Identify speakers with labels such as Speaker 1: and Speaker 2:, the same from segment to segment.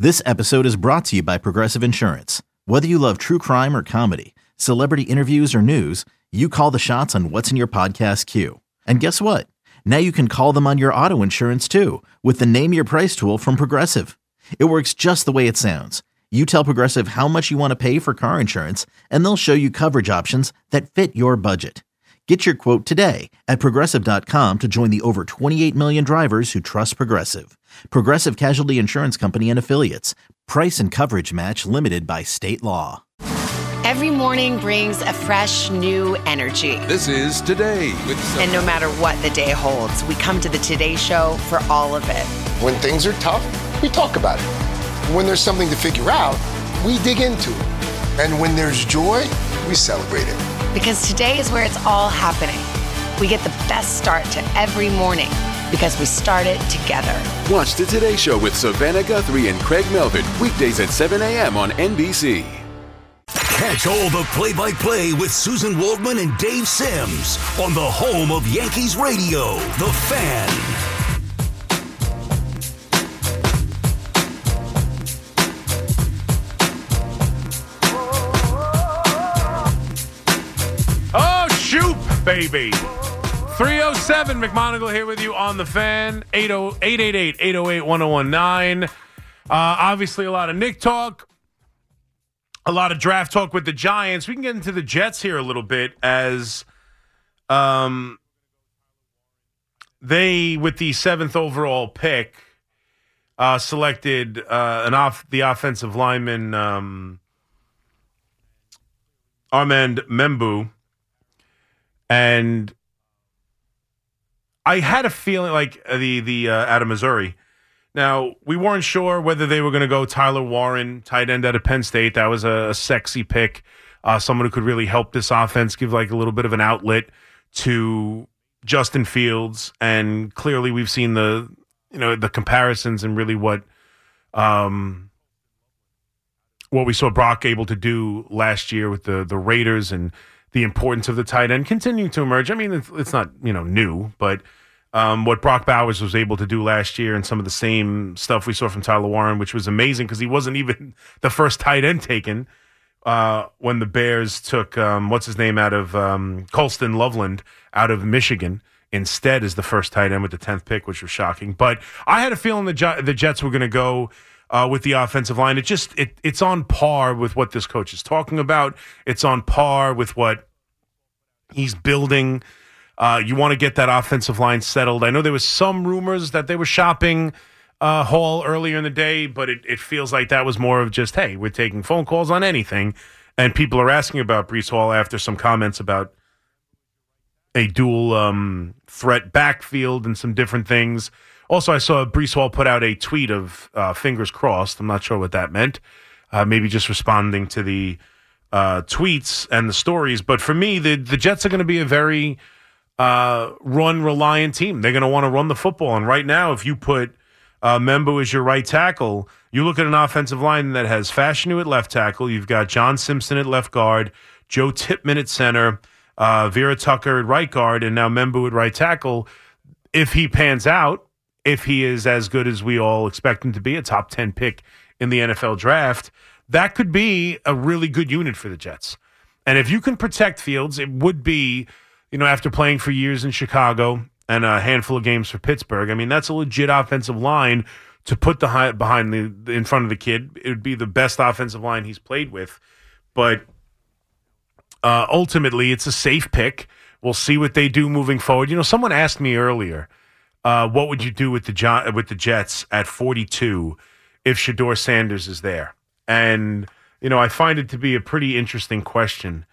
Speaker 1: This episode is brought to you by Progressive Insurance. Whether you love true crime or comedy, celebrity interviews or news, you call the shots on what's in your podcast queue. And guess what? Now you can call them on your auto insurance too with the Name Your Price tool from Progressive. It works just the way it sounds. You tell Progressive how much you want to pay for car insurance, and they'll show you coverage options that fit your budget. Get your quote today at Progressive.com to join the over 28 million drivers who trust Progressive. Progressive Casualty Insurance Company and Affiliates. Price and coverage match limited by state law.
Speaker 2: Every morning brings a fresh, new energy.
Speaker 3: This is Today with...
Speaker 2: And no matter what the day holds, we come to the Today Show for all of it.
Speaker 4: When things are tough, we talk about it. When there's something to figure out, we dig into it. And when there's joy, we celebrate it.
Speaker 2: Because today is where it's all happening. We get the best start to every morning because we start it together.
Speaker 3: Watch the Today Show with Savannah Guthrie and Craig Melvin, weekdays at 7 a.m. on NBC.
Speaker 5: Catch all the play-by-play with Susan Waldman and Dave Sims on the home of Yankees Radio, The Fan.
Speaker 6: Baby. 307 McMonagle here with you on The Fan. 888-808-1019. Obviously, a lot of Knick talk. A lot of draft talk with the Giants. We can get into the Jets here a little bit as they, with the 7th overall pick, selected the offensive lineman Armand Membu. And I had a feeling like the out of Missouri. Now, we weren't sure whether they were going to go Tyler Warren, tight end out of Penn State. That was a sexy pick, someone who could really help this offense, give like a little bit of an outlet to Justin Fields. And clearly, we've seen the comparisons and really what we saw Brock able to do last year with the Raiders and the importance of the tight end continuing to emerge. I mean, it's not, new, but what Brock Bowers was able to do last year and some of the same stuff we saw from Tyler Warren, which was amazing because he wasn't even the first tight end taken when the Bears took, what's his name, out of Colston Loveland out of Michigan instead as the first tight end with the 10th pick, which was shocking. But I had a feeling the Jets were going to go with the offensive line. It's on par with what this coach is talking about. It's on par with what he's building. You want to get that offensive line settled. I know there was some rumors that they were shopping Hall earlier in the day, but it feels like that was more of just, hey, we're taking phone calls on anything. And people are asking about Breece Hall after some comments about a dual threat backfield and some different things. Also, I saw Breece Hall put out a tweet of fingers crossed. I'm not sure what that meant. Maybe just responding to the tweets and the stories. But for me, the Jets are going to be a very run-reliant team. They're going to want to run the football. And right now, if you put Membu as your right tackle, you look at an offensive line that has Fashanu at left tackle. You've got John Simpson at left guard, Joe Tippmann at center, Vera Tucker at right guard, and now Membu at right tackle. If he pans out, if he is as good as we all expect him to be, a top 10 pick in the NFL draft, that could be a really good unit for the Jets. And if you can protect Fields, it would be, after playing for years in Chicago and a handful of games for Pittsburgh, I mean, that's a legit offensive line to put in front of the kid. It would be the best offensive line he's played with. But ultimately, it's a safe pick. We'll see what they do moving forward. Someone asked me earlier, what would you do with the Jets at 42 if Shedeur Sanders is there? And, I find it to be a pretty interesting question.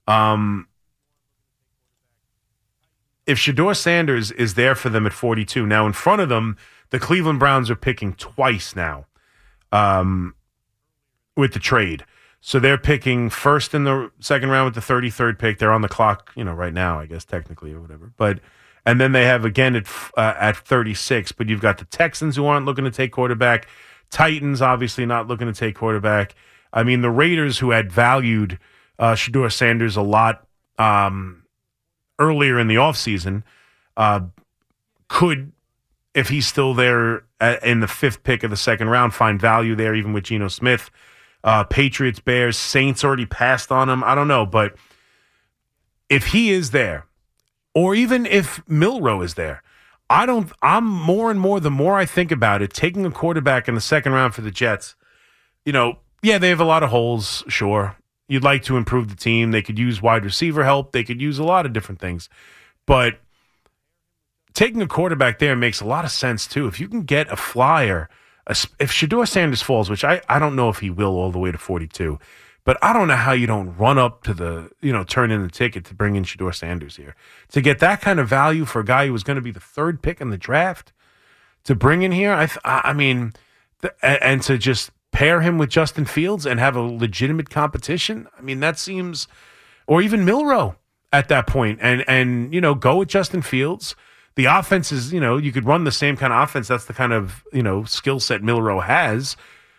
Speaker 6: If Shedeur Sanders is there for them at 42, now in front of them, the Cleveland Browns are picking twice now with the trade. So they're picking first in the second round with the 33rd pick. They're on the clock, right now, I guess, technically or whatever. And then they have again at 36. But you've got the Texans who aren't looking to take quarterback. Titans obviously not looking to take quarterback. I mean, the Raiders, who had valued Shedeur Sanders a lot earlier in the offseason, could if he's still there in the 5th pick of the 2nd round, find value there, even with Geno Smith. Patriots, Bears, Saints already passed on him. I don't know, but if he is there, or even if Milroe is there, I'm more and more, the more I think about it, taking a quarterback in the 2nd round for the Jets, yeah, they have a lot of holes, sure. You'd like to improve the team. They could use wide receiver help. They could use a lot of different things. But taking a quarterback there makes a lot of sense, too. If you can get a flyer, if Shedeur Sanders falls, which I don't know if he will all the way to 42, but I don't know how you don't run up to turn in the ticket to bring in Shedeur Sanders here. To get that kind of value for a guy who was going to be the 3rd pick in the draft, to bring in here, and to just pair him with Justin Fields and have a legitimate competition, that seems, or even Milroe at that point, and go with Justin Fields. The offense is, you could run the same kind of offense. That's the kind of, skill set Milroe has.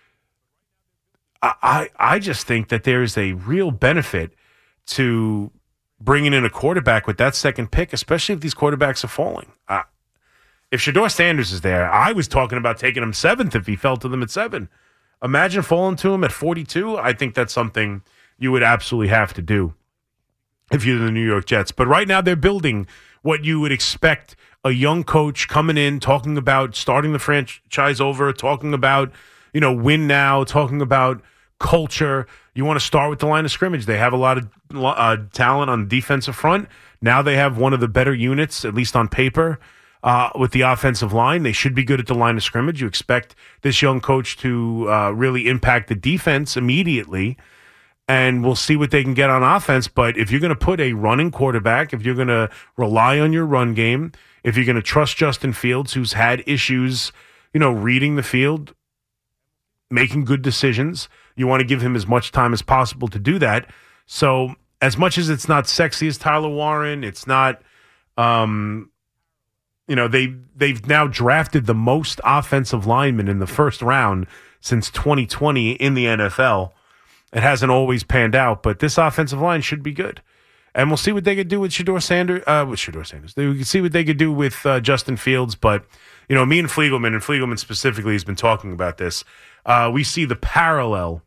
Speaker 6: I just think that there is a real benefit to bringing in a quarterback with that 2nd pick, especially if these quarterbacks are falling. If Shedeur Sanders is there, I was talking about taking him 7th if he fell to them at 7. Imagine falling to him at 42. I think that's something you would absolutely have to do if you're the New York Jets. But right now they're building what you would expect a young coach coming in, talking about starting the franchise over, talking about, win now, talking about culture. You want to start with the line of scrimmage. They have a lot of talent on the defensive front. Now they have one of the better units, at least on paper, with the offensive line. They should be good at the line of scrimmage. You expect this young coach to really impact the defense immediately, and we'll see what they can get on offense. But if you're going to put a running quarterback, if you're going to rely on your run game, if you're going to trust Justin Fields, who's had issues, reading the field, making good decisions, you want to give him as much time as possible to do that. So as much as it's not sexy as Tyler Warren, it's not, they've now drafted the most offensive linemen in the 1st round since 2020 in the NFL. It hasn't always panned out, but this offensive line should be good. And we'll see what they could do with Shedeur Sanders. We can see what they could do with Justin Fields. But, me and Fliegelman specifically has been talking about this. We see the parallel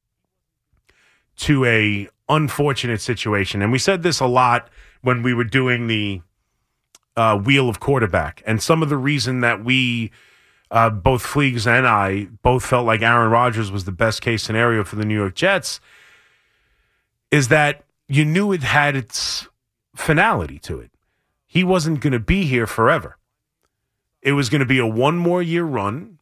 Speaker 6: to a unfortunate situation. And we said this a lot when we were doing the wheel of quarterback. And some of the reason that we, both Fleegs and I, both felt like Aaron Rodgers was the best case scenario for the New York Jets is that you knew it had its finality to it. He wasn't going to be here forever. It was going to be a 1 more year run,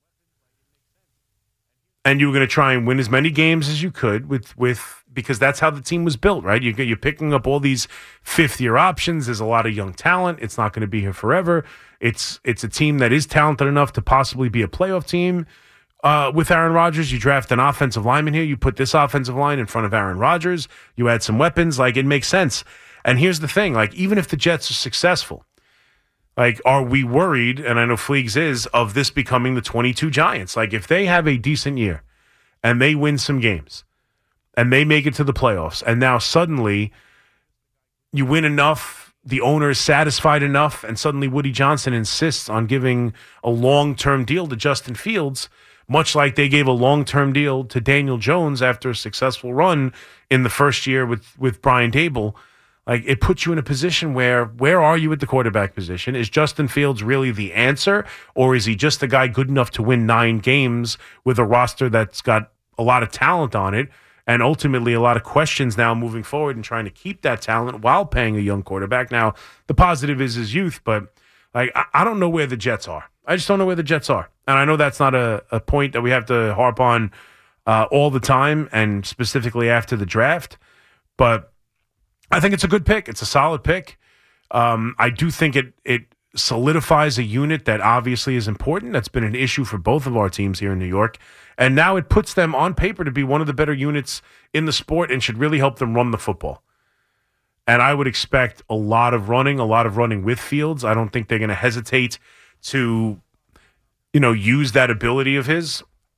Speaker 6: and you were going to try and win as many games as you could with because that's how the team was built, right? You're picking up all these 5th-year options. There's a lot of young talent. It's not going to be here forever. It's a team that is talented enough to possibly be a playoff team. With Aaron Rodgers, you draft an offensive lineman here. You put this offensive line in front of Aaron Rodgers. You add some weapons. It makes sense. And here's the thing. Even if the Jets are successful, are we worried, and I know Fleegs is, of this becoming the 22 Giants? If they have a decent year and they win some games and they make it to the playoffs, and now suddenly you win enough, the owner is satisfied enough, and suddenly Woody Johnson insists on giving a long-term deal to Justin Fields, much like they gave a long-term deal to Daniel Jones after a successful run in the first year with Brian Daboll. It puts you in a position where are you at the quarterback position? Is Justin Fields really the answer, or is he just a guy good enough to win 9 games with a roster that's got a lot of talent on it and ultimately a lot of questions now moving forward and trying to keep that talent while paying a young quarterback? Now, the positive is his youth, but I don't know where the Jets are. I just don't know where the Jets are. And I know that's not a point that we have to harp on all the time and specifically after the draft, but I think it's a good pick. It's a solid pick. I do think it solidifies a unit that obviously is important. That's been an issue for both of our teams here in New York. And now it puts them on paper to be one of the better units in the sport and should really help them run the football. And I would expect a lot of running with Fields. I don't think they're going to hesitate to, use that ability of his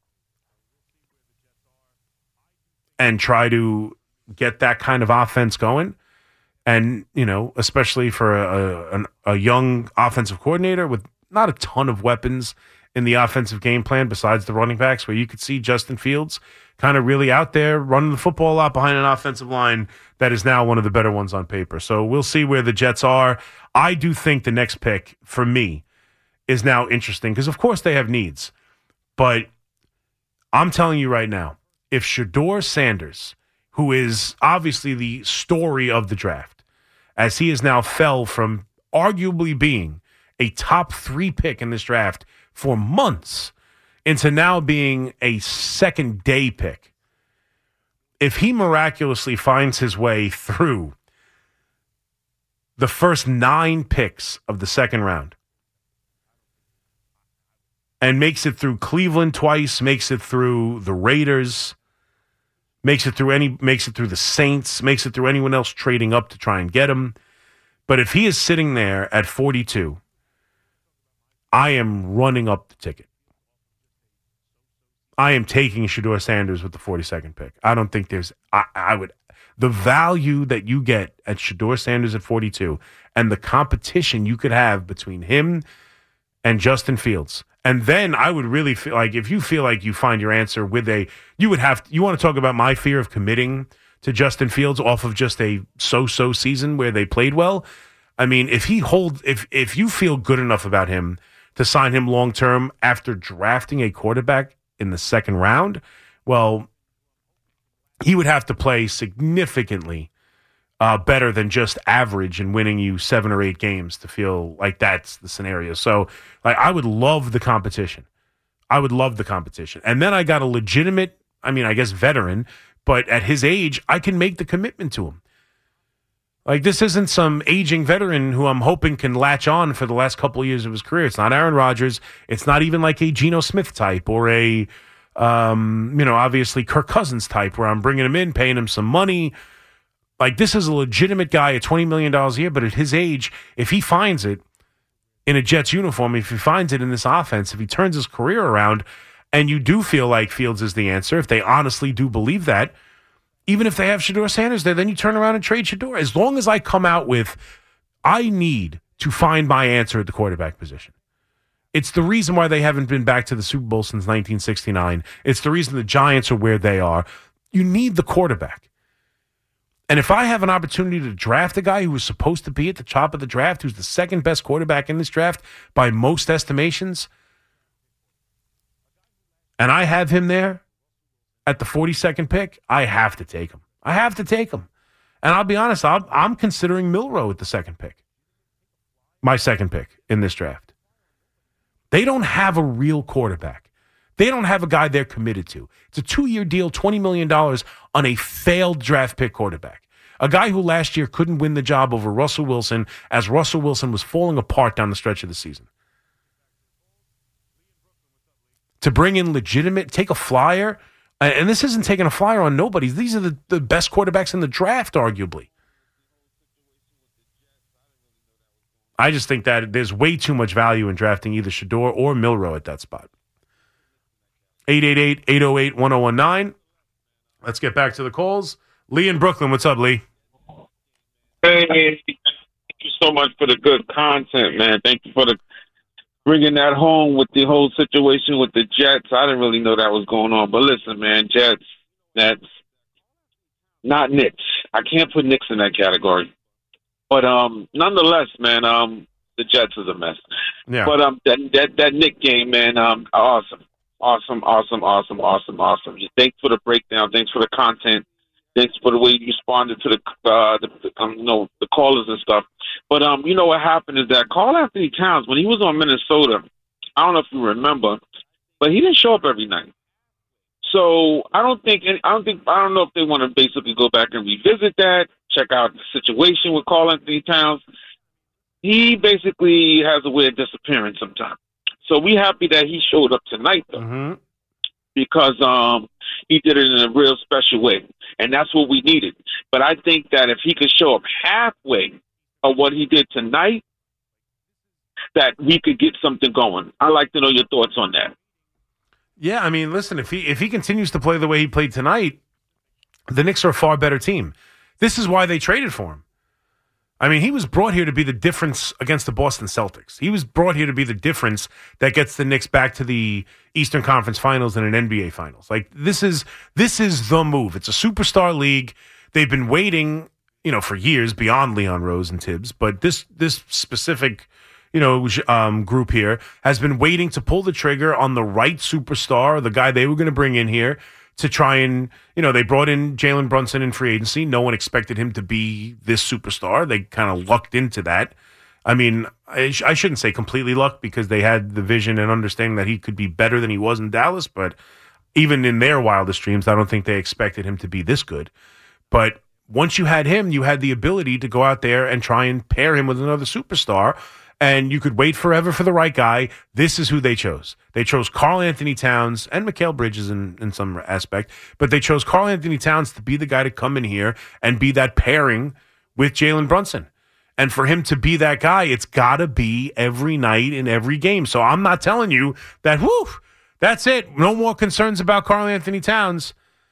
Speaker 6: and try to get that kind of offense going. And, especially for a young offensive coordinator with not a ton of weapons in the offensive game plan besides the running backs, where you could see Justin Fields kind of really out there running the football a lot behind an offensive line that is now one of the better ones on paper. So we'll see where the Jets are. I do think the next pick, for me, is now interesting because, of course, they have needs. But I'm telling you right now, if Shedeur Sanders, who is obviously the story of the draft, as he has now fell from arguably being a top 3 pick in this draft for months into now being a second-day pick, if he miraculously finds his way through the first 9 picks of the second round and makes it through Cleveland twice, makes it through the Raiders, makes it through the Saints, makes it through anyone else trading up to try and get him. But if he is sitting there at 42, I am running up the ticket. I am taking Shedeur Sanders with the 42nd pick. I don't think there's the value that you get at Shedeur Sanders at 42 and the competition you could have between him and Justin Fields. And then I would really feel like if you feel like you find your answer with you want to talk about my fear of committing to Justin Fields off of just a so-so season where they played well. I mean, if you feel good enough about him to sign him long-term after drafting a quarterback in the second round, well, he would have to play significantly better than just average and winning you 7 or 8 games to feel like that's the scenario. So, I would love the competition. And then I got a legitimate, I guess veteran, but at his age, I can make the commitment to him. This isn't some aging veteran who I'm hoping can latch on for the last couple of years of his career. It's not Aaron Rodgers. It's not even like a Geno Smith type or a, obviously Kirk Cousins type where I'm bringing him in, paying him some money. This is a legitimate guy at $20 million a year, but at his age, if he finds it in a Jets uniform, if he finds it in this offense, if he turns his career around, and you do feel like Fields is the answer, if they honestly do believe that, even if they have Shedeur Sanders there, then you turn around and trade Shedeur. As long as I come out with, I need to find my answer at the quarterback position. It's the reason why they haven't been back to the Super Bowl since 1969. It's the reason the Giants are where they are. You need the quarterback. And if I have an opportunity to draft a guy who was supposed to be at the top of the draft, who's the second best quarterback in this draft by most estimations, and I have him there at the 42nd pick, I have to take him. And I'll be honest, I'm considering Milroe at the second pick. My second pick in this draft. They don't have a real quarterback. They don't have a guy they're committed to. It's a 2-year deal, $20 million on a failed draft pick quarterback. A guy who last year couldn't win the job over Russell Wilson as Russell Wilson was falling apart down the stretch of the season. To bring in take a flyer, and this isn't taking a flyer on nobody. These are the best quarterbacks in the draft, arguably. I just think that there's way too much value in drafting either Shedeur or Milroe at that spot. 888-808-1019. Let's get back to the calls. Lee in Brooklyn. What's up, Lee?
Speaker 7: Hey, thank you so much for the good content, man. Thank you for bringing that home with the whole situation with the Jets. I didn't really know that was going on. But listen, man, Jets, that's not Knicks. I can't put Knicks in that category. But nonetheless, man, the Jets is a mess.
Speaker 6: Yeah.
Speaker 7: But that Knick game, man, awesome. Thanks for the breakdown. Thanks for the content. Thanks for the way you responded to the callers and stuff. But what happened is that Karl Anthony Towns, when he was on Minnesota, I don't know if you remember, but he didn't show up every night. So I don't know if they want to basically go back and revisit that, check out the situation with Karl Anthony Towns. He basically has a way of disappearing sometimes. So we happy that he showed up tonight, though, because he did it in a real special way, and that's what we needed. But I think that if he could show up halfway of what he did tonight, that we could get something going. I'd like to know your thoughts on that.
Speaker 6: Yeah, I mean, listen, if he continues to play the way he played tonight, the Knicks are a far better team. This is why they traded for him. I mean, he was brought here to be the difference against the Boston Celtics. He was brought here to be the difference that gets the Knicks back to the Eastern Conference Finals and an NBA Finals. Like, this is the move. It's a superstar league. They've been waiting, for years beyond Leon Rose and Tibbs, but this specific, group here has been waiting to pull the trigger on the right superstar, the guy they were going to bring in here to try and, they brought in Jalen Brunson in free agency. No one expected him to be this superstar. They kind of lucked into that. I mean, I shouldn't say completely lucked because they had the vision and understanding that he could be better than he was in Dallas, but even in their wildest dreams, I don't think they expected him to be this good. But once you had him, you had the ability to go out there and try and pair him with another superstar, and you could wait forever for the right guy. This is who they chose. They chose Karl Anthony Towns and Mikal Bridges in some aspect, but they chose Karl Anthony Towns to be the guy to come in here and be that pairing with Jalen Brunson. And for him to be that guy, it's got to be every night in every game. So I'm not telling you that, that's it. No more concerns about Karl Anthony Towns.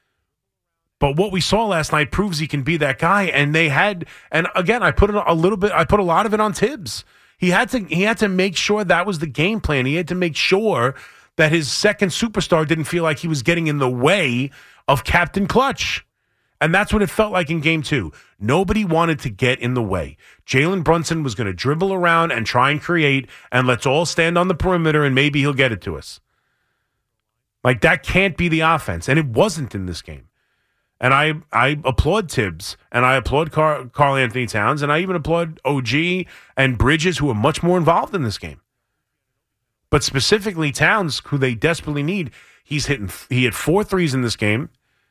Speaker 6: But what we saw last night proves he can be that guy. And again, I put a lot of it on Tibbs. He had to make sure that was the game plan. He had to make sure that his second superstar didn't feel like he was getting in the way of Captain Clutch. And that's what it felt like in game 2. Nobody wanted to get in the way. Jalen Brunson was going to dribble around and try and create, and let's all stand on the perimeter and maybe he'll get it to us. Like, that can't be the offense. And it wasn't in this game. And I applaud Tibbs, and I applaud Karl Anthony Towns, and I even applaud OG and Bridges, who are much more involved in this game. But specifically Towns, who they desperately need, he had 4 threes in this game.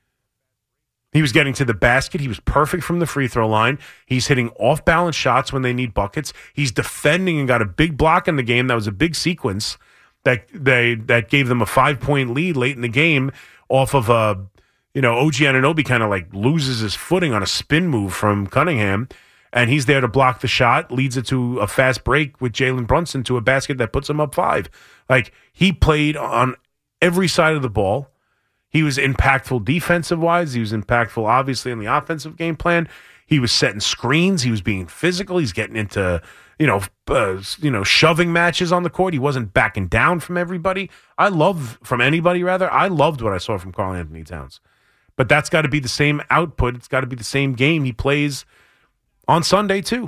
Speaker 6: He was getting to the basket. He was perfect from the free throw line. He's hitting off-balance shots when they need buckets. He's defending and got a big block in the game. That was a big sequence that gave them a 5-point lead late in the game off of OG Anunoby kind of like loses his footing on a spin move from Cunningham, and he's there to block the shot, leads it to a fast break with Jalen Brunson to a basket that puts him up 5. Like, he played on every side of the ball. He was impactful defensive-wise. He was impactful, obviously, in the offensive game plan. He was setting screens. He was being physical. He's getting into, shoving matches on the court. He wasn't backing down from anybody. I loved what I saw from Karl Anthony Towns. But that's got to be the same output. It's got to be the same game he plays on Sunday, too.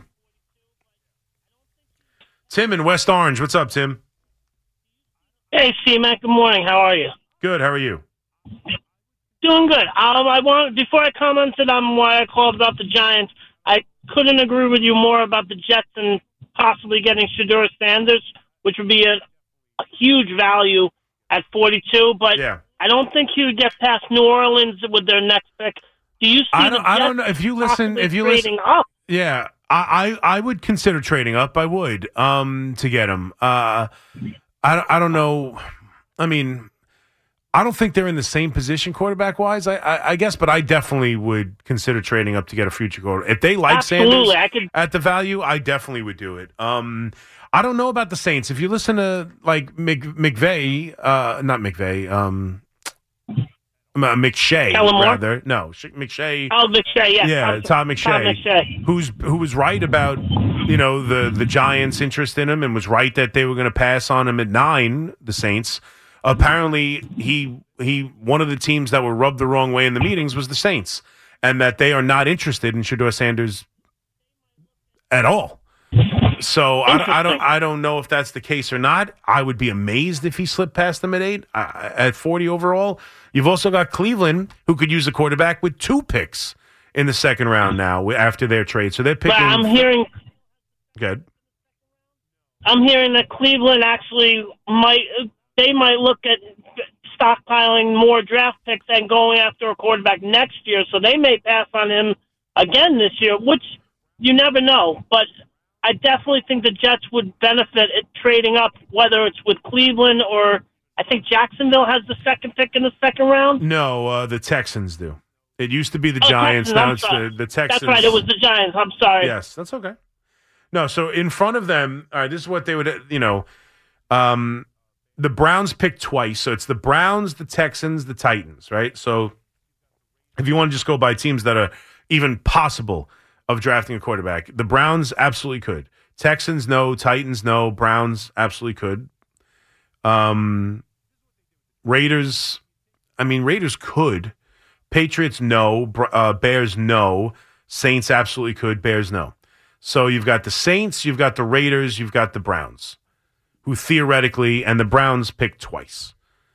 Speaker 6: Tim in West Orange. What's up, Tim?
Speaker 8: Hey, C-Mac. Good morning. How are you?
Speaker 6: Good. How are you?
Speaker 8: Doing good. Before I commented on why I called about the Giants, I couldn't agree with you more about the Jets and possibly getting Shedeur Sanders, which would be a huge value at 42. But yeah. I don't think he would get past New Orleans with their next pick. Do you see I
Speaker 6: don't know if you listen
Speaker 8: up?
Speaker 6: Yeah, I would consider trading up. I would to get him. I don't know. I mean, I don't think they're in the same position quarterback wise. I guess, but I definitely would consider trading up to get a future quarterback. If they like Sanders at the value, I definitely would do it. I don't know about the Saints. If you listen to like McVay, not McVay, McShay, rather. No, McShay.
Speaker 8: Oh, McShay, yeah.
Speaker 6: Yeah, Todd McShay. Who was right about, the Giants' interest in him and was right that they were going to pass on him at 9, the Saints. Apparently, he one of the teams that were rubbed the wrong way in the meetings was the Saints, and that they are not interested in Shedeur Sanders at all. So I don't know if that's the case or not. I would be amazed if he slipped past them at 8, at 40 overall. You've also got Cleveland, who could use a quarterback with 2 picks in the second round now after their trade. So they're picking.
Speaker 8: But
Speaker 6: Good.
Speaker 8: I'm hearing that Cleveland actually might look at stockpiling more draft picks and going after a quarterback next year. So they may pass on him again this year, which you never know. But I definitely think the Jets would benefit at trading up, whether it's with Cleveland or I think Jacksonville has the second pick in the second round.
Speaker 6: No, the Texans do. It used to be the Giants. Now it's the Texans.
Speaker 8: That's right. It was the Giants. I'm sorry.
Speaker 6: Yes, that's okay. No, so in front of them, all right, this is what they would, the Browns picked twice. So it's the Browns, the Texans, the Titans, right? So if you want to just go by teams that are even possible of drafting a quarterback. The Browns absolutely could. Texans, no. Titans, no. Browns absolutely could. Raiders could. Patriots, no. Bears, no. Saints absolutely could. Bears, no. So you've got the Saints, you've got the Raiders, you've got the Browns, who theoretically, and the Browns picked twice.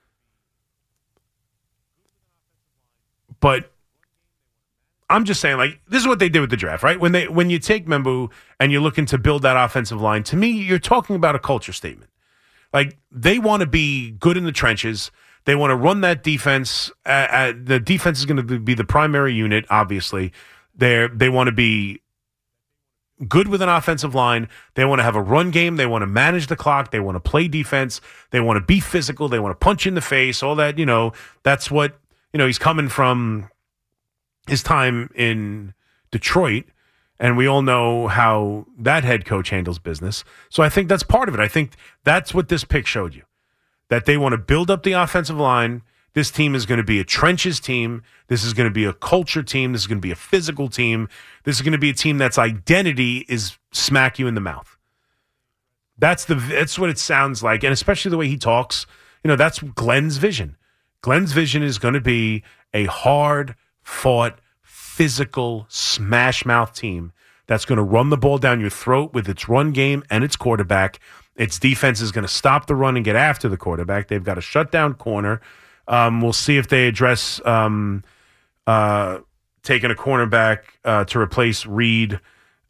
Speaker 6: But I'm just saying, like, this is what they did with the draft, right? When you take Membu and you're looking to build that offensive line, to me, you're talking about a culture statement. Like, they want to be good in the trenches. They want to run that defense. The defense is going to be the primary unit, obviously. They want to be good with an offensive line. They want to have a run game. They want to manage the clock. They want to play defense. They want to be physical. They want to punch in the face, all that, that's what, he's coming from his time in Detroit, and we all know how that head coach handles business. So I think that's part of it. I think that's what this pick showed you, that they want to build up the offensive line. This team is going to be a trenches team. This is going to be a culture team. This is going to be a physical team. This is going to be a team that's identity is smack you in the mouth. That's what it sounds like, and especially the way he talks. That's Glenn's vision. Glenn's vision is going to be a hard-fought, physical, smash-mouth team that's going to run the ball down your throat with its run game and its quarterback. Its defense is going to stop the run and get after the quarterback. They've got a shutdown corner. We'll see if they address taking a cornerback to replace Reed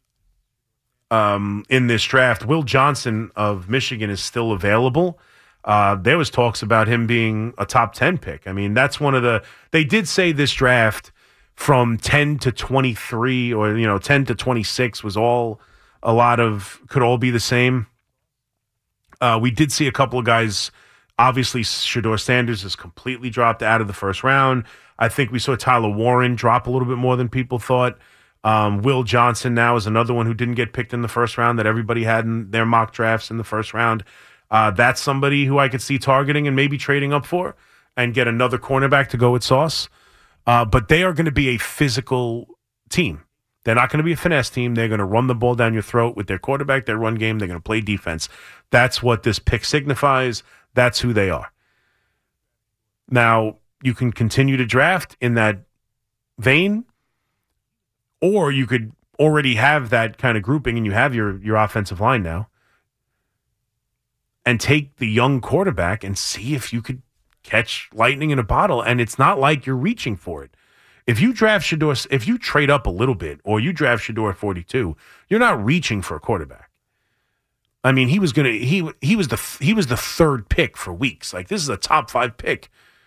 Speaker 6: in this draft. Will Johnson of Michigan is still available. There was talks about him being a top 10 pick. I mean, that's they did say this draft from 10 to 23 or, 10 to 26 was could all be the same. We did see a couple of guys. Obviously, Shedeur Sanders is completely dropped out of the first round. I think we saw Tyler Warren drop a little bit more than people thought. Will Johnson now is another one who didn't get picked in the first round that everybody had in their mock drafts in the first round. That's somebody who I could see targeting and maybe trading up for and get another cornerback to go with Sauce. But they are going to be a physical team. They're not going to be a finesse team. They're going to run the ball down your throat with their quarterback, their run game. They're going to play defense. That's what this pick signifies. That's who they are. Now, you can continue to draft in that vein, or you could already have that kind of grouping and you have your offensive line now, and take the young quarterback and see if you could catch lightning in a bottle. And it's not like you're reaching for it. If you draft Shedeur, if you trade up a little bit, or you draft Shedeur at 42, you're not reaching for a quarterback. I mean, he was the third pick for weeks. Like, this is a top 5 pick.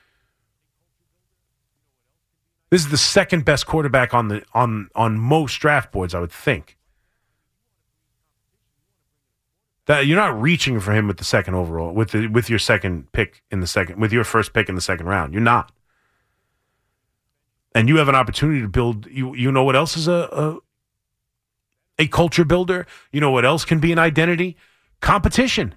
Speaker 6: This is the second best quarterback on most draft boards, I would think. That you're not reaching for him with the second overall, with your second pick in the second, with your first pick in the second round. You're not. And you have an opportunity to build. You know what else is a culture builder? You know what else can be an identity? Competition.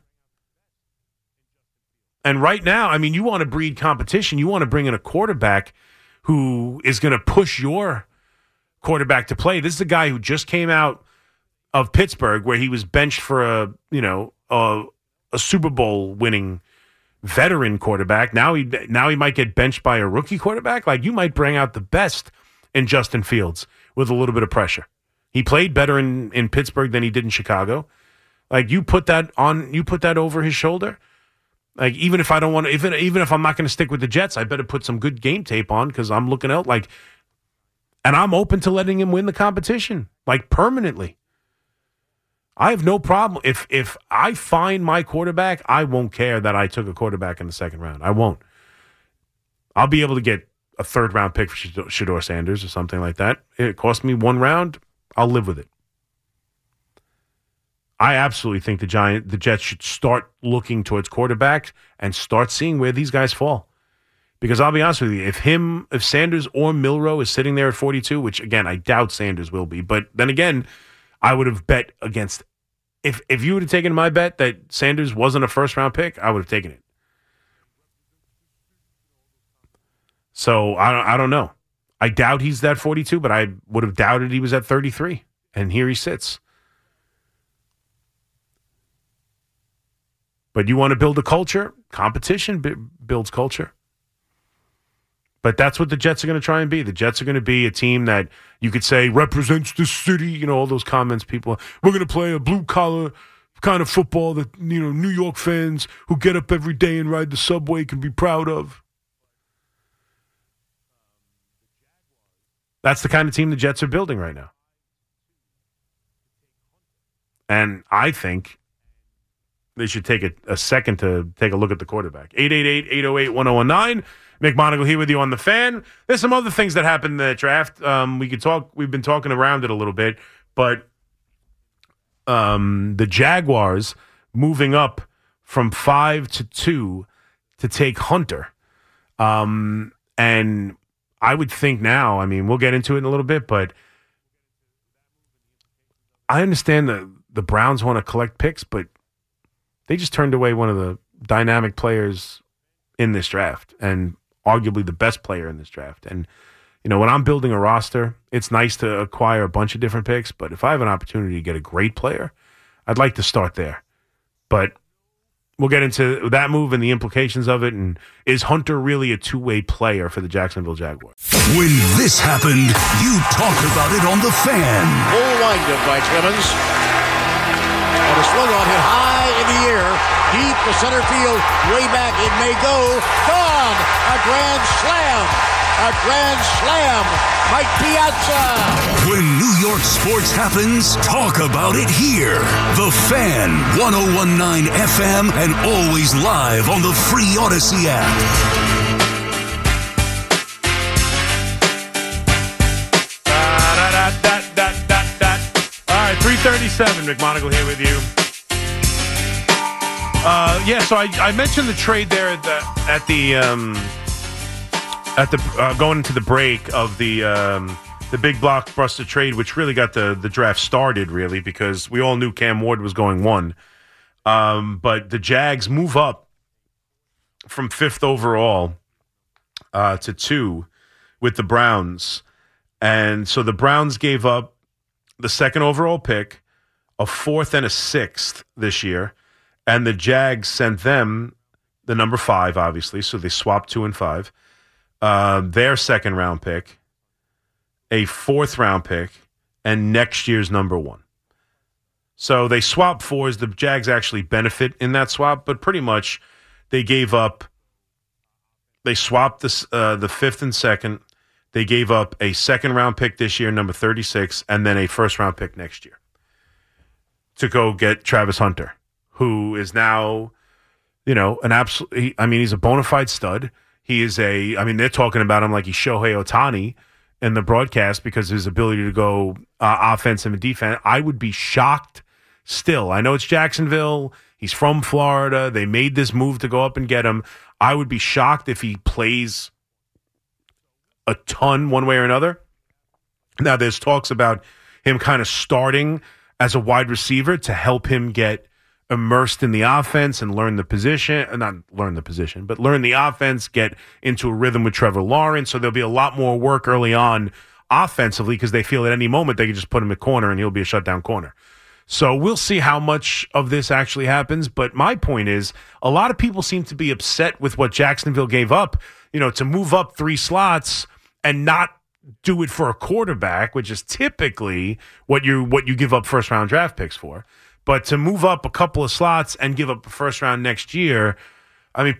Speaker 6: And right now, I mean, you want to breed competition. You want to bring in a quarterback who is going to push your quarterback to play. This is a guy who just came out of Pittsburgh, where he was benched for a Super Bowl winning veteran quarterback. Now he might get benched by a rookie quarterback. Like, you might bring out the best in Justin Fields with a little bit of pressure. He played better in Pittsburgh than he did in Chicago. Like, you put that over his shoulder. Like, even if I don't want to, even if I'm not going to stick with the Jets, I better put some good game tape on, because I'm looking out and I'm open to letting him win the competition, like, permanently. I have no problem. If I find my quarterback, I won't care that I took a quarterback in the second round. I won't. I'll be able to get a third-round pick for Shedeur Sanders or something like that. It cost me 1 round. I'll live with it. I absolutely think the Jets should start looking towards quarterbacks and start seeing where these guys fall. Because I'll be honest with you, if Sanders or Milroe is sitting there at 42, which, again, I doubt Sanders will be, but then again, I would have bet against. If you would have taken my bet that Sanders wasn't a first-round pick, I would have taken it. So I don't know. I doubt he's that 42, but I would have doubted he was at 33. And here he sits. But you want to build a culture? Competition builds culture. But that's what the Jets are going to try and be. The Jets are going to be a team that you could say represents the city. You know, all those comments people, we're going to play a blue-collar kind of football that, you know, New York fans who get up every day and ride the subway can be proud of. That's the kind of team the Jets are building right now. And I think they should take a second to take a look at the quarterback. 888-808-1019. Mick Monagle here with you on The Fan. There's some other things that happened in the draft. We've been talking around it a little bit, but the Jaguars moving up from 5 to 2 to take Hunter. And I would think now, I mean, we'll get into it in a little bit, but I understand that the Browns want to collect picks, but they just turned away one of the dynamic players in this draft and arguably the best player in this draft. And, you know, when I'm building a roster, it's nice to acquire a bunch of different picks, but if I have an opportunity to get a great player, I'd like to start there. But we'll get into that move and the implications of it, and is Hunter really a two-way player for the Jacksonville Jaguars?
Speaker 5: When this happened, you talked about it on The Fan.
Speaker 9: Full windup by Clemens. And a swung on hit high in the air, deep to center field, way back, it may go. Gone! A grand slam! A grand slam! Mike Piazza!
Speaker 5: When New York sports happens, talk about it here. The Fan, 101.9 FM, and always live on the free Odyssey app.
Speaker 6: All right, 3:37. Mick Monagle here with you. So I mentioned the trade there at the going into the break of the big blockbuster trade, which really got the draft started, really, because we all knew Cam Ward was going 1. But the Jags move up from 5th overall to 2 with the Browns. And so the Browns gave up the 2nd overall pick, a 4th and a 6th this year. And the Jags sent them the number 5, obviously. So they swapped 2 and 5. Their 2nd round pick, a 4th round pick, and next year's number 1. So they swapped 4s. The Jags actually benefit in that swap, but pretty much they gave up. They swapped the 5th and 2nd. They gave up a 2nd round pick this year, number 36, and then a 1st round pick next year to go get Travis Hunter, who is now, you know, an absolute. He's a bona fide stud. He is they're talking about him like he's Shohei Ohtani in the broadcast because of his ability to go offensive and defense. I would be shocked still. I know it's Jacksonville. He's from Florida. They made this move to go up and get him. I would be shocked if he plays a ton one way or another. Now, there's talks about him kind of starting as a wide receiver to help him get immersed in the offense and learn the position, but learn the offense, get into a rhythm with Trevor Lawrence. So there'll be a lot more work early on offensively because they feel at any moment they can just put him at corner and he'll be a shutdown corner. So we'll see how much of this actually happens. But my point is, a lot of people seem to be upset with what Jacksonville gave up, you know, to move up 3 slots and not do it for a quarterback, which is typically what you give up 1st round draft picks for. But to move up a couple of slots and give up a 1st round next year, I mean,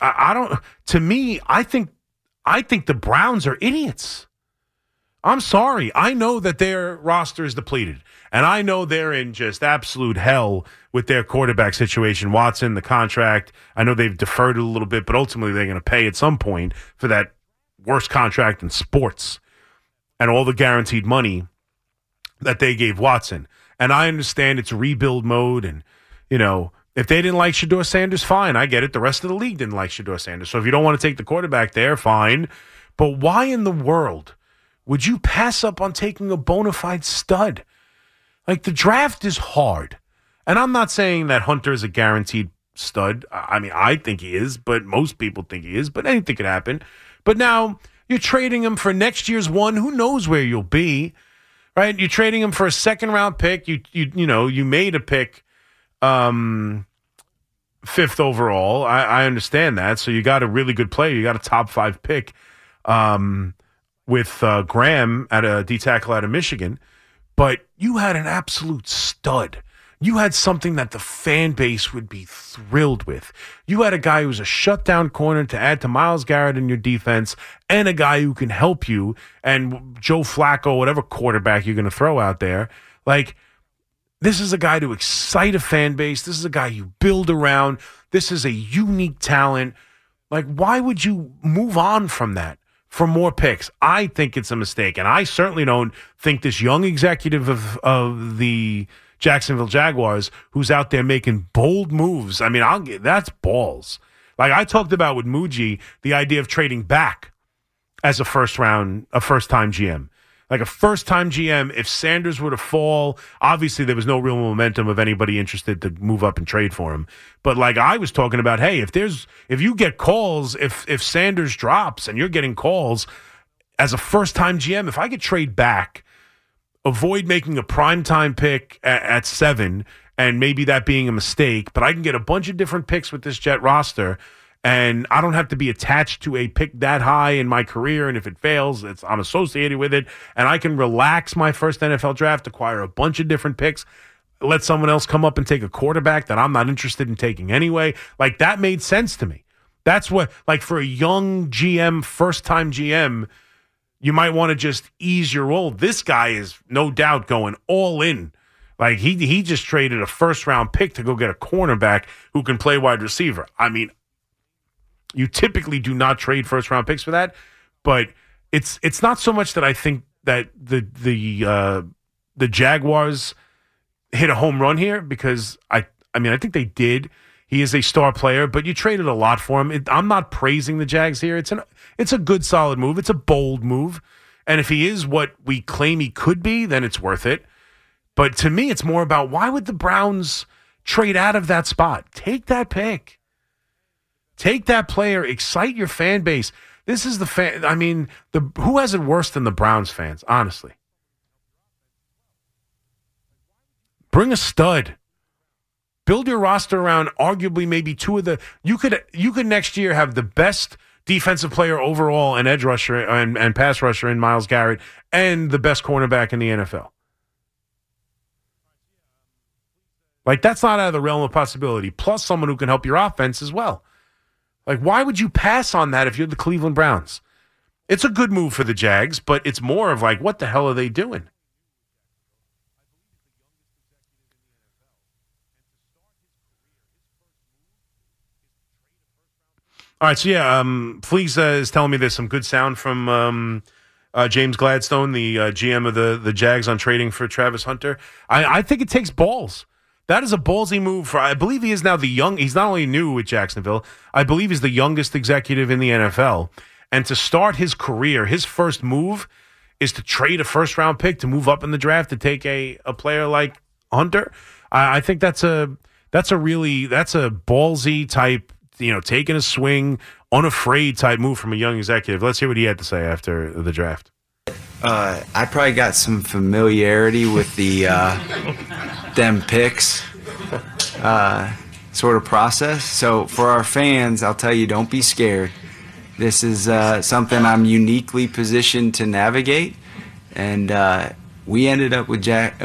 Speaker 6: I think the Browns are idiots. I'm sorry. I know that their roster is depleted, and I know they're in just absolute hell with their quarterback situation. Watson, the contract, I know they've deferred it a little bit, but ultimately they're going to pay at some point for that worst contract in sports and all the guaranteed money that they gave Watson. And I understand it's rebuild mode, and, you know, if they didn't like Shedeur Sanders, fine. I get it. The rest of the league didn't like Shedeur Sanders. So if you don't want to take the quarterback there, fine. But why in the world would you pass up on taking a bona fide stud? Like, the draft is hard. And I'm not saying that Hunter is a guaranteed stud. I mean, I think he is, but most people think he is. But anything could happen. But now you're trading him for next year's 1. Who knows where you'll be? right? You're trading him for a second-round pick. You made a pick 5th overall. I understand that. So you got a really good player. You got a top 5 pick with Graham at a D-tackle out of Michigan. But you had an absolute stud. You had something that the fan base would be thrilled with. You had a guy who's a shutdown corner to add to Myles Garrett in your defense, and a guy who can help you, and Joe Flacco, whatever quarterback you're going to throw out there. Like, this is a guy to excite a fan base. This is a guy you build around. This is a unique talent. Like, why would you move on from that for more picks? I think it's a mistake, and I certainly don't think this young executive of the Jacksonville Jaguars, who's out there making bold moves. I mean, that's balls. Like I talked about with Muji, the idea of trading back as a first-time GM. Like a first-time GM, if Sanders were to fall, obviously there was no real momentum of anybody interested to move up and trade for him. But like I was talking about, hey, if you get calls, if Sanders drops and you're getting calls as a first-time GM, if I could trade back, avoid making a primetime pick at 7 and maybe that being a mistake, but I can get a bunch of different picks with this Jet roster, and I don't have to be attached to a pick that high in my career, and if it fails, I'm associated with it, and I can relax my first NFL draft, acquire a bunch of different picks, let someone else come up and take a quarterback that I'm not interested in taking anyway. Like, that made sense to me. That's what, like, for a young GM, first-time GM, you might want to just ease your role. This guy is no doubt going all in. Like he just traded a first-round pick to go get a cornerback who can play wide receiver. I mean, you typically do not trade first-round picks for that, but it's not so much that I think that the Jaguars hit a home run here, because I think they did. He is a star player, but you traded a lot for him. I'm not praising the Jags here. It's a good, solid move. It's a bold move. And if he is what we claim he could be, then it's worth it. But to me, it's more about, why would the Browns trade out of that spot? Take that pick. Take that player. Excite your fan base. This is the fan. I mean, who has it worse than the Browns fans, honestly? Bring a stud. Build your roster around arguably maybe two of the. You could next year have the best defensive player overall and edge rusher and pass rusher in Myles Garrett, and the best cornerback in the NFL. Like, that's not out of the realm of possibility. Plus someone who can help your offense as well. Like, why would you pass on that if you're the Cleveland Browns? It's a good move for the Jags, but it's more of like, what the hell are they doing? All right, so yeah, Fleegs is telling me there's some good sound from James Gladstone, the GM of the Jags, on trading for Travis Hunter. I think it takes balls. That is a ballsy move. I believe he is now he's not only new with Jacksonville, I believe he's the youngest executive in the NFL. And to start his career, his first move is to trade a first-round pick to move up in the draft to take a player like Hunter. I think that's a ballsy type, taking a swing, unafraid type move from a young executive. Let's hear what he had to say after the draft.
Speaker 10: I probably got some familiarity with the them picks sort of process. So for our fans, I'll tell you, don't be scared. This is something I'm uniquely positioned to navigate, and we ended up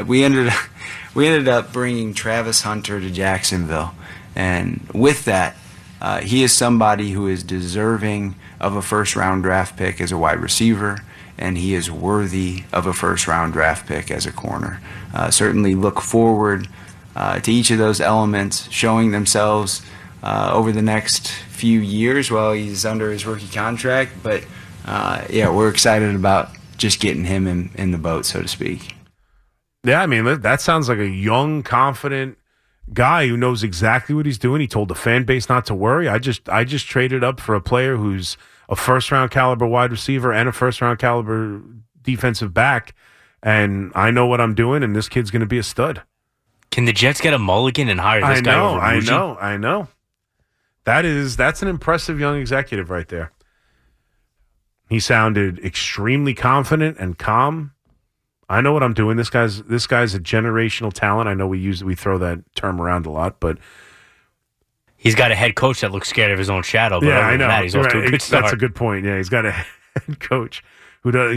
Speaker 10: bringing Travis Hunter to Jacksonville, and with that, he is somebody who is deserving of a first-round draft pick as a wide receiver, and he is worthy of a first-round draft pick as a corner. Certainly look forward to each of those elements showing themselves over the next few years while he's under his rookie contract. But, we're excited about just getting him in the boat, so to speak.
Speaker 6: Yeah, I mean, that sounds like a young, confident guy who knows exactly what he's doing. He told the fan base not to worry. I just traded up for a player who's a first-round caliber wide receiver and a first-round caliber defensive back, and I know what I'm doing, and this kid's going to be a stud.
Speaker 11: Can the Jets get a mulligan and hire this guy over Muji?
Speaker 6: I know. That's an impressive young executive right there. He sounded extremely confident and calm. I know what I'm doing. This guy's a generational talent. I know we throw that term around a lot, but
Speaker 11: he's got a head coach that looks scared of his own shadow. But
Speaker 6: yeah, I know.
Speaker 11: That, he's off to a good start.
Speaker 6: That's a good point. Yeah, he's got a head coach who does,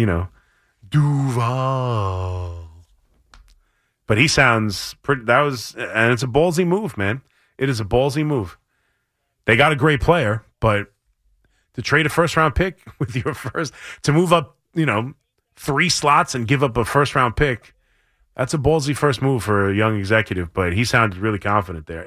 Speaker 6: Duval. But he sounds pretty. And it's a ballsy move, man. It is a ballsy move. They got a great player, but to trade a first-round pick with your first, to move up, 3 slots and give up a first-round pick, that's a ballsy first move for a young executive, but he sounded really confident there.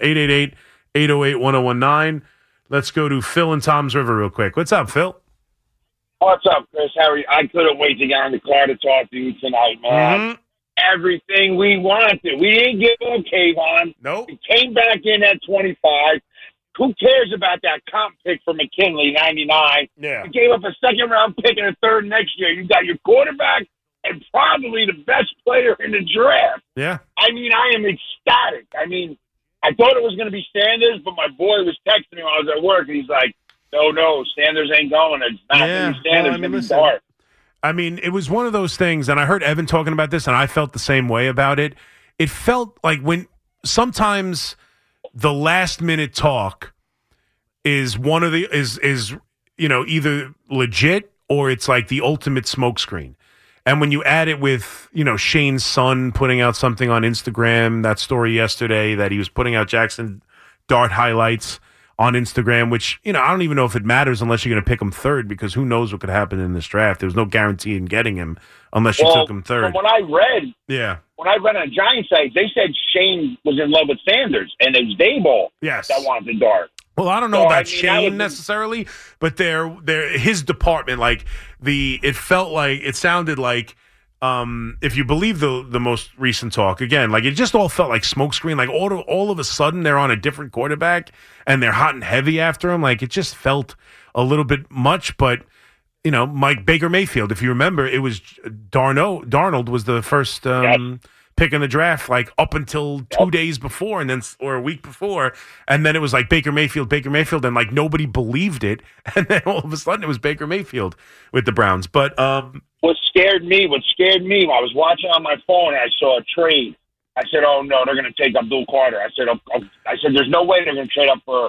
Speaker 6: 888-808-1019. Let's go to Phil in Tom's River real quick. What's up, Phil?
Speaker 12: What's up, Chris? How are you? I couldn't wait to get on the car to talk to you tonight, man.
Speaker 6: Mm-hmm.
Speaker 12: Everything we wanted. We didn't give him Kayvon.
Speaker 6: Nope.
Speaker 12: He came back in at 25. Who cares about that comp pick for McKinley, 99?
Speaker 6: Yeah.
Speaker 12: You gave up a second-round pick and a third next year. You got your quarterback and probably the best player in the draft.
Speaker 6: Yeah.
Speaker 12: I mean, I am ecstatic. I mean, I thought it was going to be Sanders, but my boy was texting me while I was at work, and he's like, no, Sanders ain't going. It's not going to be Sanders. It's going to be Dart.
Speaker 6: I mean, it was one of those things, and I heard Evan talking about this, and I felt the same way about it. It felt like when sometimes the last-minute talk is one of the is either legit or it's like the ultimate smokescreen. And when you add it with, Shane's son putting out something on Instagram, that story yesterday that he was putting out Jackson Dart highlights on Instagram, which, I don't even know if it matters unless you're going to pick him third, because who knows what could happen in this draft. There's no guarantee in getting him unless you took him third.
Speaker 12: When I read on Giants site, they said Shane was in love with Sanders, and it was Daboll that wanted Dart.
Speaker 6: Well, I don't know about Shane necessarily, but his department, it sounded like, if you believe the most recent talk, again, it just all felt like smokescreen. Like all of a sudden they're on a different quarterback and they're hot and heavy after him. Like it just felt a little bit much. But Mike Baker Mayfield, if you remember, it was Darnold was the first pick in the draft, up until 2 days before, or a week before, and then it was like Baker Mayfield, and nobody believed it, and then all of a sudden it was Baker Mayfield with the Browns. But
Speaker 12: What scared me, I was watching on my phone and I saw a trade. I said, "Oh no, they're going to take Abdul Carter." I said, "There's no way they're going to trade up for."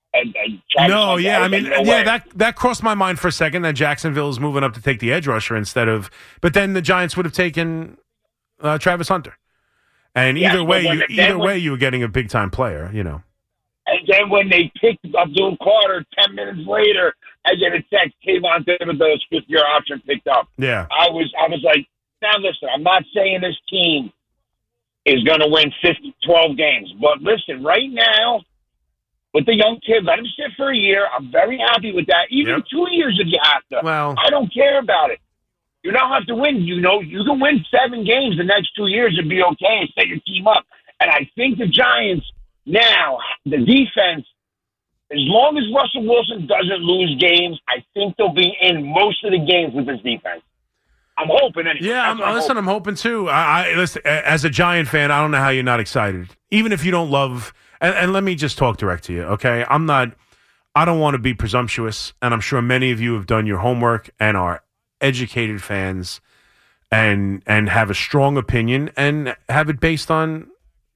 Speaker 6: No, yeah, that crossed my mind for a second that Jacksonville is moving up to take the edge rusher instead of, but then the Giants would have taken Travis Hunter, and either way, you were getting a big time player, And
Speaker 12: then when they picked Abdul Carter, 10 minutes later, I get a text: Kayvon Thibodeau's fifth-year option picked up.
Speaker 6: Yeah,
Speaker 12: I was like, now listen, I'm not saying this team is going to win 12 games, but listen, right now with the young kid, let him sit for a year. I'm very happy with that. Even 2 years if you have to.
Speaker 6: Well,
Speaker 12: I don't care about it. You don't have to win. You can win 7 games the next 2 years and be okay and set your team up. And I think the Giants now, the defense, as long as Russell Wilson doesn't lose games, I think they'll be in most of the games with this defense. I'm hoping anyway.
Speaker 6: Yeah, I'm hoping too. Listen, as a Giant fan, I don't know how you're not excited. Even if you don't love, and let me just talk direct to you, okay? I don't want to be presumptuous, and I'm sure many of you have done your homework and are educated fans and have a strong opinion and have it based on,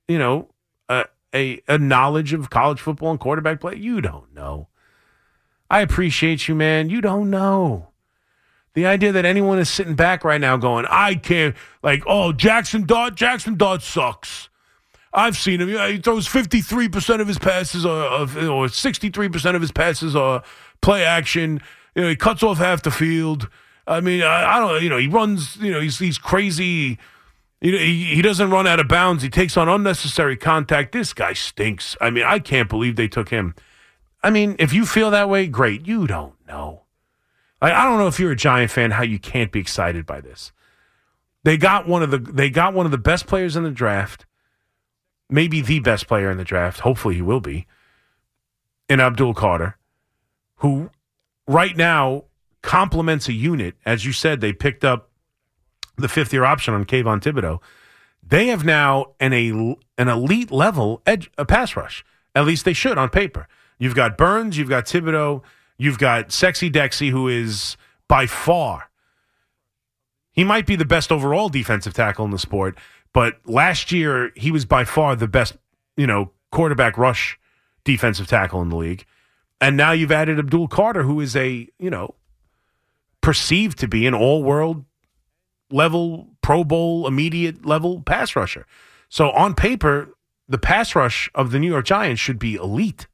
Speaker 6: a knowledge of college football and quarterback play. You don't know. I appreciate you, man. You don't know. The idea that anyone is sitting back right now going, I can't, Jackson Dart sucks. I've seen him. He throws 53% of his passes or 63% of his passes are play action. He cuts off half the field. I mean, I don't. He runs. He's crazy. He doesn't run out of bounds. He takes on unnecessary contact. This guy stinks. I mean, I can't believe they took him. I mean, if you feel that way, great. You don't know. I don't know if you're a Giant fan how you can't be excited by this. They got one of the best players in the draft, maybe the best player in the draft. Hopefully, he will be. In Abdul Carter, who right now complements a unit. As you said, they picked up the fifth-year option on Kayvon Thibodeau. They have now an elite level pass rush. At least they should on paper. You've got Burns, you've got Thibodeau, you've got Sexy Dexy, who is by far He might be the best overall defensive tackle in the sport, but last year he was by far the best, quarterback rush defensive tackle in the league. And now you've added Abdul Carter, who is a, perceived to be an all-world level, Pro Bowl, immediate level pass rusher. So on paper, the pass rush of the New York Giants should be elite.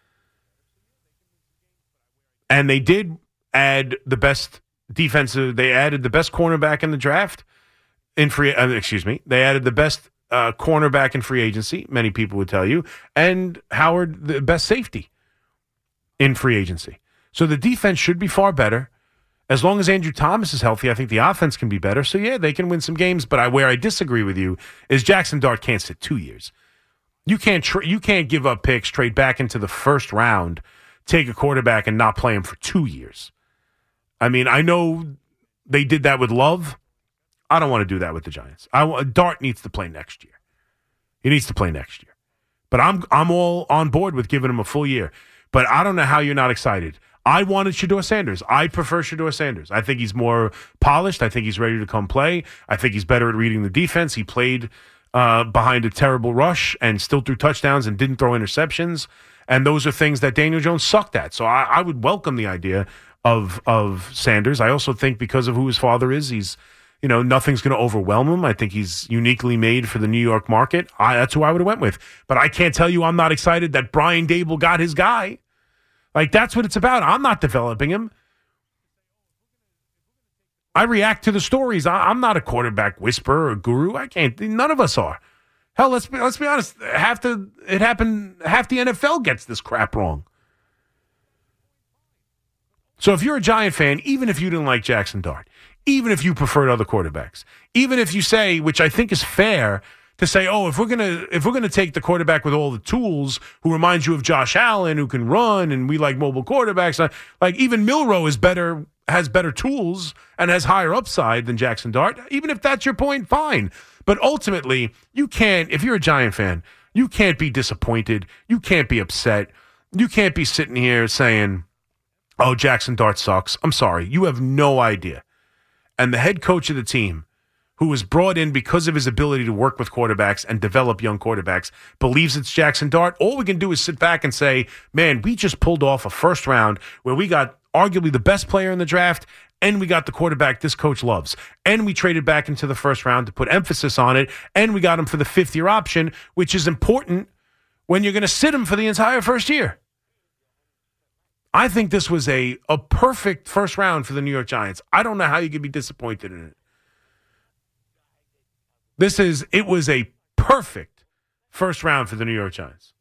Speaker 6: And they did add the best they added the best cornerback in the draft they added the best cornerback in free agency, many people would tell you, and Howard, the best safety in free agency. So the defense should be far better. As long as Andrew Thomas is healthy, I think the offense can be better. So, yeah, they can win some games. But where I disagree with you is Jackson Dart can't sit 2 years. You can't give up picks, trade back into the first round, take a quarterback, and not play him for 2 years. I mean, I know they did that with Love. I don't want to do that with the Giants. Dart needs to play next year. He needs to play next year. But I'm all on board with giving him a full year. But I don't know how you're not excited. I wanted Shedeur Sanders. I prefer Shedeur Sanders. I think he's more polished. I think he's ready to come play. I think he's better at reading the defense. He played behind a terrible rush and still threw touchdowns and didn't throw interceptions. And those are things that Daniel Jones sucked at. So I would welcome the idea of Sanders. I also think because of who his father is, he's, nothing's going to overwhelm him. I think he's uniquely made for the New York market. That's who I would have went with. But I can't tell you I'm not excited that Brian Dable got his guy. Like, that's what it's about. I'm not developing him. I react to the stories. I'm not a quarterback whisperer or guru. I can't. None of us are. Hell, let's be honest. Half the NFL gets this crap wrong. So if you're a Giant fan, even if you didn't like Jackson Dart, even if you preferred other quarterbacks, even if you say, which I think is fair, to say, if we're gonna take the quarterback with all the tools, who reminds you of Josh Allen, who can run, and we like mobile quarterbacks, like even Milroe has better tools and has higher upside than Jackson Dart. Even if that's your point, fine. But ultimately, you can't. If you're a Giant fan, you can't be disappointed. You can't be upset. You can't be sitting here saying, "Oh, Jackson Dart sucks." I'm sorry, you have no idea. And the head coach of the team, who was brought in because of his ability to work with quarterbacks and develop young quarterbacks, believes it's Jackson Dart. All we can do is sit back and say, man, we just pulled off a first round where we got arguably the best player in the draft, and we got the quarterback this coach loves. And we traded back into the first round to put emphasis on it, and we got him for the fifth-year option, which is important when you're going to sit him for the entire first year. I think this was a perfect first round for the New York Giants. I don't know how you could be disappointed in it. It was a perfect first round for the New York Giants.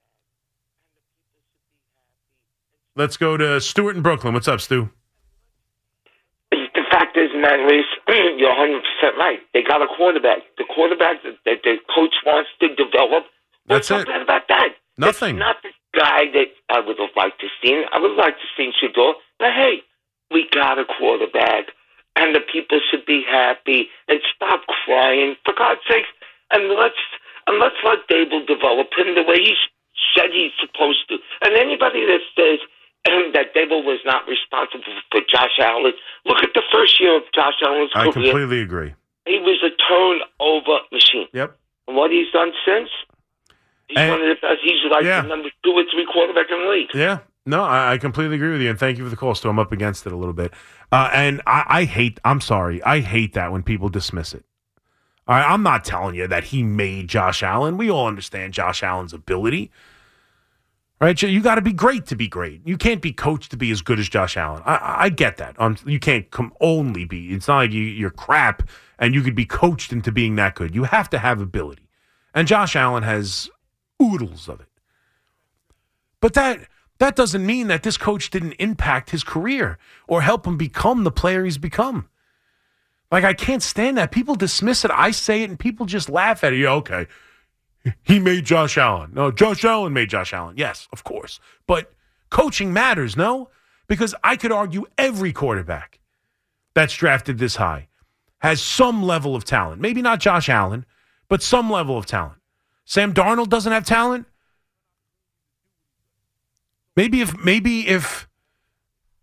Speaker 6: Let's go to Stuart in Brooklyn. What's up, Stu?
Speaker 13: The fact is, man, you're 100% right. They got a quarterback. The quarterback that the coach wants to develop.
Speaker 6: That's it.
Speaker 13: Something about that.
Speaker 6: Nothing.
Speaker 13: It's not the guy that I would have liked to see. I would like to see Shedeur. But, hey, we got a quarterback. And the people should be happy and stop crying, for God's sakes. And let's let Dable develop him the way he said he's supposed to. And anybody that says that Dable was not responsible for Josh Allen, look at the first year of Josh Allen's career.
Speaker 6: I completely agree.
Speaker 13: He was a turnover machine.
Speaker 6: Yep.
Speaker 13: And what he's done since, he's one of the best. He's like the number 2 or 3 quarterback in the league.
Speaker 6: Yeah. No, I completely agree with you, and thank you for the call, Stu. I'm up against it a little bit. And I hate that when people dismiss it. All right, I'm not telling you that he made Josh Allen. We all understand Josh Allen's ability. Right? You got to be great to be great. You can't be coached to be as good as Josh Allen. I get that. You can't only be. It's not like you're crap and you could be coached into being that good. You have to have ability. And Josh Allen has oodles of it. But that doesn't mean that this coach didn't impact his career or help him become the player he's become. Like, I can't stand that. People dismiss it. I say it, and people just laugh at it. Yeah, okay. He made Josh Allen. No, Josh Allen made Josh Allen. Yes, of course. But coaching matters, no? Because I could argue every quarterback that's drafted this high has some level of talent. Maybe not Josh Allen, but some level of talent. Sam Darnold doesn't have talent. Maybe if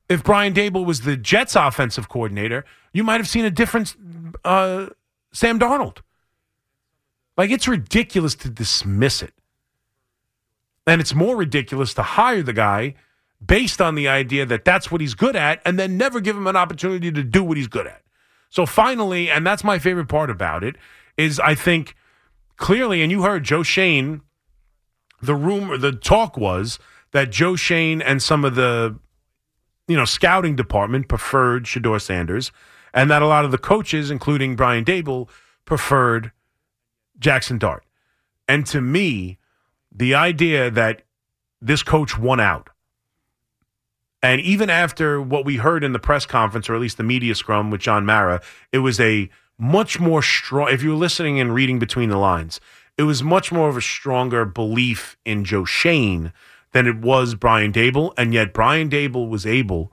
Speaker 6: if Brian Daboll was the Jets offensive coordinator, you might have seen a different Sam Darnold. Like, it's ridiculous to dismiss it. And it's more ridiculous to hire the guy based on the idea that that's what he's good at and then never give him an opportunity to do what he's good at. So finally, and that's my favorite part about it, is I think clearly, and you heard Joe Schoen, the talk was that Joe Schoen and some of the scouting department preferred Shedeur Sanders, and that a lot of the coaches, including Brian Daboll, preferred Jackson Dart. And to me, the idea that this coach won out, and even after what we heard in the press conference, or at least the media scrum with John Mara, it was a much more strong, if you were listening and reading between the lines, it was much more of a stronger belief in Joe Schoen than it was Brian Daboll, and yet Brian Daboll was able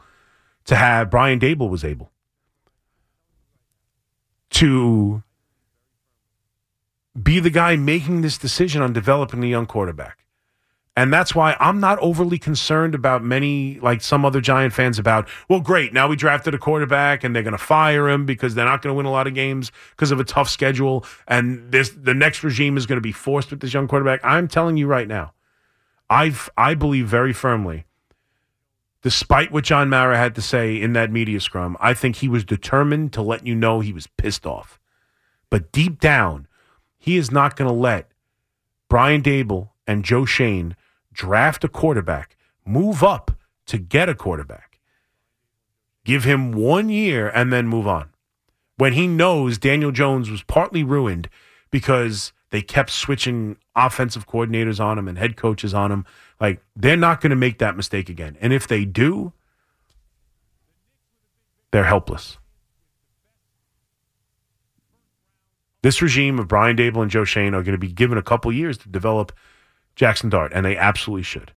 Speaker 6: to be the guy making this decision on developing the young quarterback. And that's why I'm not overly concerned about many, like some other Giant fans, about, well, great, now we drafted a quarterback and they're going to fire him because they're not going to win a lot of games because of a tough schedule, and the next regime is going to be forced with this young quarterback. I'm telling you right now, I believe very firmly, despite what John Mara had to say in that media scrum, I think he was determined to let you know he was pissed off. But deep down, he is not going to let Brian Daboll and Joe Schoen draft a quarterback, move up to get a quarterback, give him 1 year, and then move on. When he knows Daniel Jones was partly ruined because they kept switching offensive coordinators on him and head coaches on him. Like, they're not going to make that mistake again. And if they do, they're helpless. This regime of Brian Daboll and Joe Schoen are going to be given a couple years to develop Jackson Dart, and they absolutely should.